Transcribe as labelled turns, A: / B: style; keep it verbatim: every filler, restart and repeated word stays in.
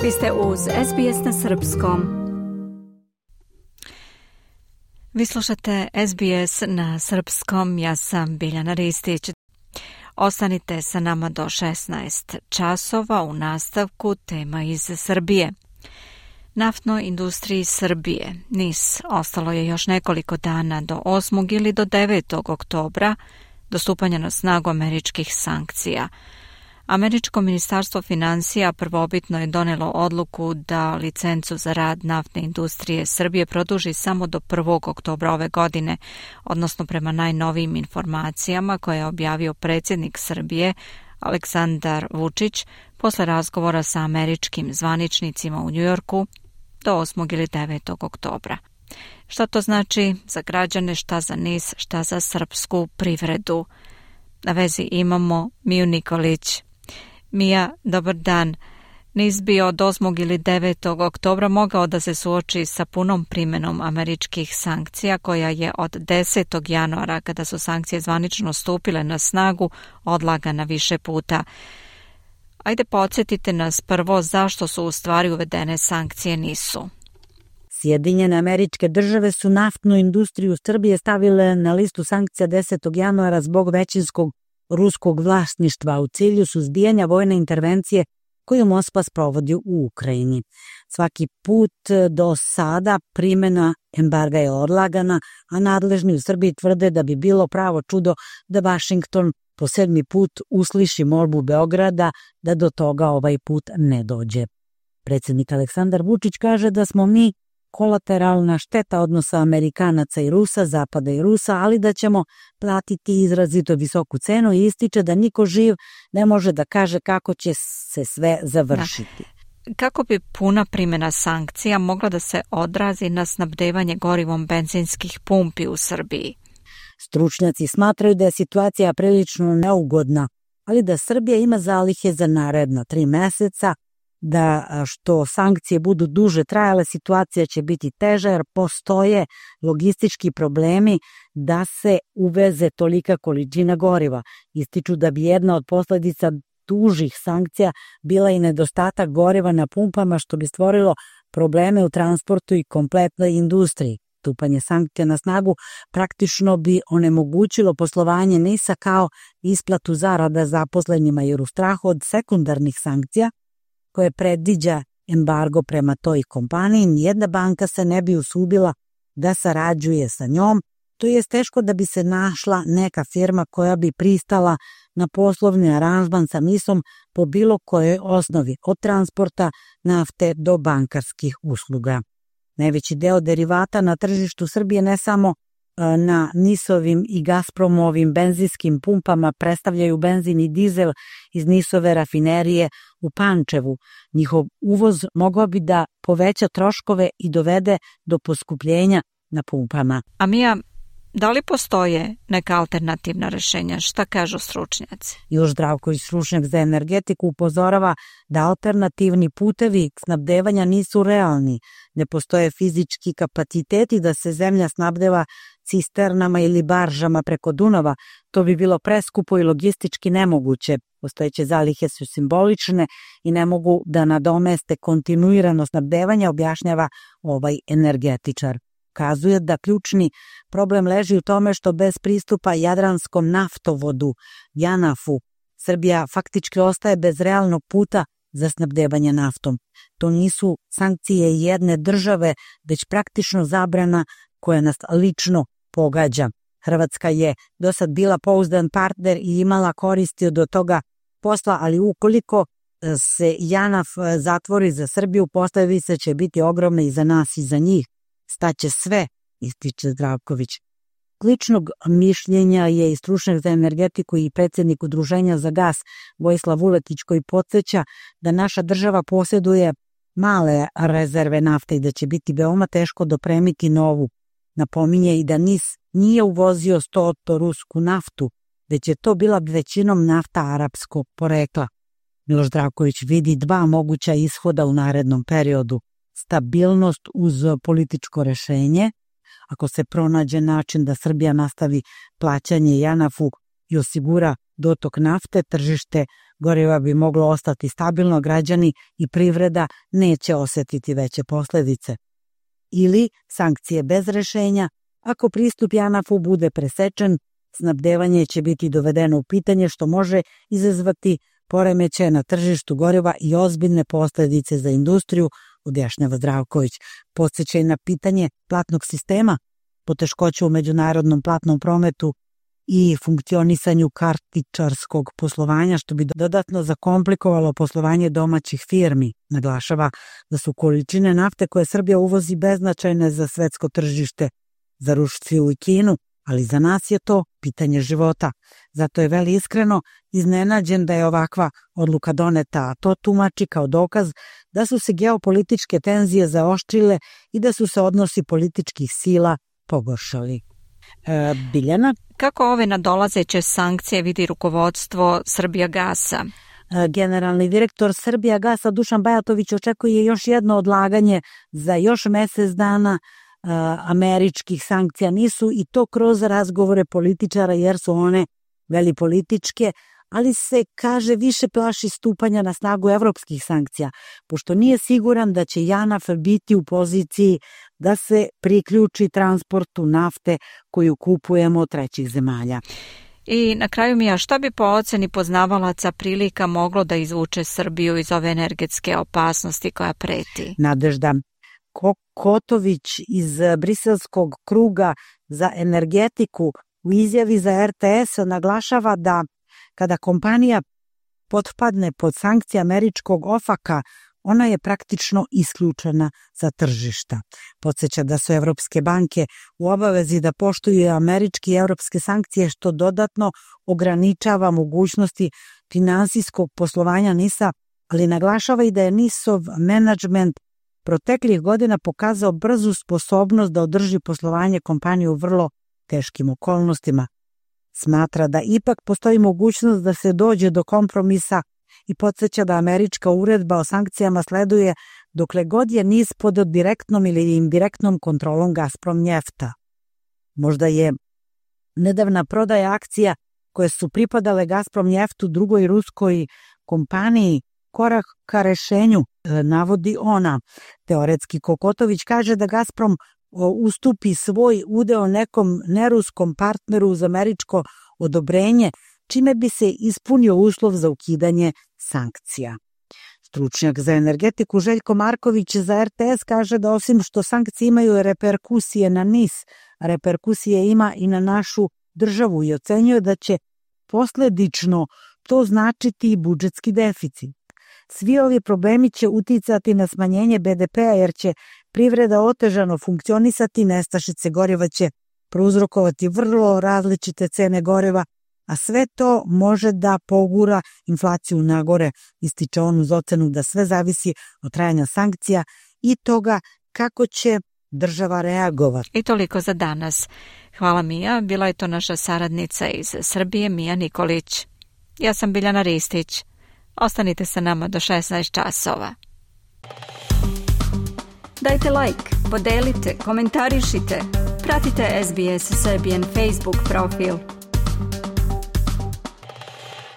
A: Vi ste uz S B S na srpskom. Vi slušate S B S na srpskom, ja sam Biljana Ristić. Ostanite sa nama do šesnaest časova, u nastavku tema iz Srbije. Naftnoj industriji Srbije N I S ostalo je još nekoliko dana do osmog ili do devetog oktobra do stupanja na snagu američkih sankcija. Američko ministarstvo finansija prvobitno je donelo odluku da licencu za rad naftne industrije Srbije produži samo do prvog oktobra ove godine, odnosno prema najnovijim informacijama koje je objavio predsjednik Srbije Aleksandar Vučić posle razgovora sa američkim zvaničnicima u Njujorku do osmog ili devetog oktobra. Šta to znači za građane, šta za N I S, šta za srpsku privredu? Na vezi imamo Miju Nikolić. Mija, dobar dan. N I S bi od osmog ili devetog oktobra mogao da se suoči sa punom primjenom američkih sankcija, koja je od desetog januara, kada su sankcije zvanično stupile na snagu, odlagana više puta. Ajde, podsjetite nas prvo zašto su u stvari uvedene sankcije N I S-u.
B: Sjedinjene Američke Države su naftnu industriju Srbije stavile na listu sankcija desetog januara zbog većinskog ruskog vlasništva u cilju suzbijanja vojne intervencije koju Moskva sprovodi u Ukrajini. Svaki put do sada primjena embarga je odlagana, a nadležni u Srbiji tvrde da bi bilo pravo čudo da Vašington po sedmi put usliši molbu Beograda da do toga ovaj put ne dođe. Predsjednik Aleksandar Vučić kaže da smo mi kolateralna šteta odnosa Amerikanaca i Rusa, Zapada i Rusa, ali da ćemo platiti izrazito visoku cenu i ističe da niko živ ne može da kaže kako će se sve završiti.
A: Da. Kako bi puna primjena sankcija mogla da se odrazi na snabdevanje gorivom benzinskih pumpi u Srbiji?
B: Stručnjaci smatraju da je situacija prilično neugodna, ali da Srbija ima zalihe za naredna tri meseca, da što sankcije budu duže trajale, situacija će biti teža jer postoje logistički problemi da se uveze tolika količina goriva. Ističu da bi jedna od posljedica dužih sankcija bila i nedostatak goriva na pumpama, što bi stvorilo probleme u transportu i kompletnoj industriji. Stupanje sankcija na snagu praktično bi onemogućilo poslovanje N I S-a kao isplatu zarada zaposlenima, jer u strahu od sekundarnih sankcija koje predviđa embargo prema toj kompaniji, nijedna banka se ne bi usudila da sarađuje sa njom, to je teško da bi se našla neka firma koja bi pristala na poslovni aranžman sa N I S-om po bilo kojoj osnovi, od transporta, nafte do bankarskih usluga. Najveći deo derivata na tržištu Srbije, ne samo na N I S-ovim i Gazpromovim benzinskim pumpama, predstavljaju benzin i dizel iz N I S-ove rafinerije u Pančevu. Njihov uvoz mogao bi da poveća troškove i dovede do poskupljenja na pumpama.
A: A Mija, da li postoje neka alternativna rešenja? Šta kažu stručnjaci?
B: Još Zdravković, stručnjak za energetiku, upozorava da alternativni putevi snabdevanja nisu realni. Ne postoje fizički kapaciteti da se zemlja snabdeva cisternama ili baržama preko Dunava. To bi bilo preskupo i logistički nemoguće. Postojeće zalihe su simbolične i ne mogu da nadomeste kontinuirano snabdevanje, objašnjava ovaj energetičar. Kazuje da ključni problem leži u tome što bez pristupa Jadranskom naftovodu Janafu Srbija faktički ostaje bez realnog puta za snabdevanje naftom. To nisu sankcije jedne države, već praktično zabrana koja nas lično pogađa. Hrvatska je do sad bila pouzdan partner i imala koristi od toga posla, ali ukoliko se Janaf zatvori za Srbiju, posledice će biti ogromne i za nas i za njih. Staće sve, ističe Zdravković. Sličnog mišljenja je i stručnjak za energetiku i predsjednik Udruženja za gas Vojislav Vuletić, koji podsjeća da naša država posjeduje male rezerve nafte i da će biti veoma teško dopremiti novu. Napominje i da N I S nije uvozio sto posto rusku naftu, već je to bila većinom nafta arapskog porekla. Miloš Zdravković vidi dva moguća ishoda u narednom periodu. Stabilnost uz političko rešenje, ako se pronađe način da Srbija nastavi plaćanje Janafu i osigura dotok nafte, tržište goriva bi moglo ostati stabilno, građani i privreda neće osetiti veće posledice. Ili sankcije bez rešenja, ako pristup JANAF-u bude presečen, snabdevanje će biti dovedeno u pitanje što može izazvati poremećaje na tržištu goriva i ozbiljne posledice za industriju, objašnjava Zdravković. Podsećaj na pitanje platnog sistema, poteškoće u međunarodnom platnom prometu i funkcionisanju kartičarskog poslovanja, što bi dodatno zakomplikovalo poslovanje domaćih firmi. Naglašava da su količine nafte koje Srbija uvozi beznačajne za svetsko tržište, za Rusiju i Kinu, ali za nas je to pitanje života. Zato je Veli iskreno iznenađen da je ovakva odluka doneta, a to tumači kao dokaz da su se geopolitičke tenzije zaoštrile i da su se odnosi političkih sila pogoršali. E, Biljana?
A: Kako ove nadolazeće sankcije vidi rukovodstvo Srbijagasa?
B: E, generalni direktor Srbijagasa Dušan Bajatović očekuje još jedno odlaganje za još mesec dana američkih sankcija. Nisu i to kroz razgovore političara jer su one veli političke, ali se kaže više plaši stupanja na snagu evropskih sankcija, pošto nije siguran da će JANAF biti u poziciji da se priključi transportu nafte koju kupujemo od trećih zemalja.
A: I na kraju, Mija, šta bi po oceni poznavalaca prilika moglo da izvuče Srbiju iz ove energetske opasnosti koja preti?
B: Nadežda Kotović iz briselskog kruga za energetiku u izjavi za er te es naglašava da kada kompanija potpadne pod sankcije američkog ofaka, ona je praktično isključena sa tržišta. Podsjeća da su evropske banke u obavezi da poštuju američke i evropske sankcije, što dodatno ograničava mogućnosti finansijskog poslovanja NIS-a, ali naglašava i da je NIS-ov menadžment proteklih godina pokazao brzu sposobnost da održi poslovanje kompanije u vrlo teškim okolnostima. Smatra da ipak postoji mogućnost da se dođe do kompromisa i podsjeća da američka uredba o sankcijama sleduje dokle god je NIS pod direktnom ili indirektnom kontrolom Gazprom njefta. Možda je nedavna prodaja akcija koje su pripadale Gazprom njeftu, drugoj ruskoj kompaniji, korak ka rešenju, navodi ona. Teoretski Kokotović kaže da Gazprom ustupi svoj udeo nekom neruskom partneru uz američko odobrenje, čime bi se ispunio uslov za ukidanje sankcija. Stručnjak za energetiku Željko Marković za er te es kaže da osim što sankcije imaju reperkusije na NIS, reperkusije ima i na našu državu i ocenjuje da će posledično to značiti i budžetski deficit. Svi ovi problemi će uticati na smanjenje be de pe-a jer će privreda otežano funkcionisati, nestašice goriva će prouzrokovati vrlo različite cene goriva, a sve to može da pogura inflaciju nagore, ističe on uz ocenu da sve zavisi od trajanja sankcija i toga kako će država reagovati.
A: I toliko za danas. Hvala, Mija. Bila je to naša saradnica iz Srbije, Mija Nikolić. Ja sam Biljana Ristić. Ostanite sa nama do šesnaest časova. Dajte like, podelite, komentarišite. Pratite es be es Serbian Facebook profil.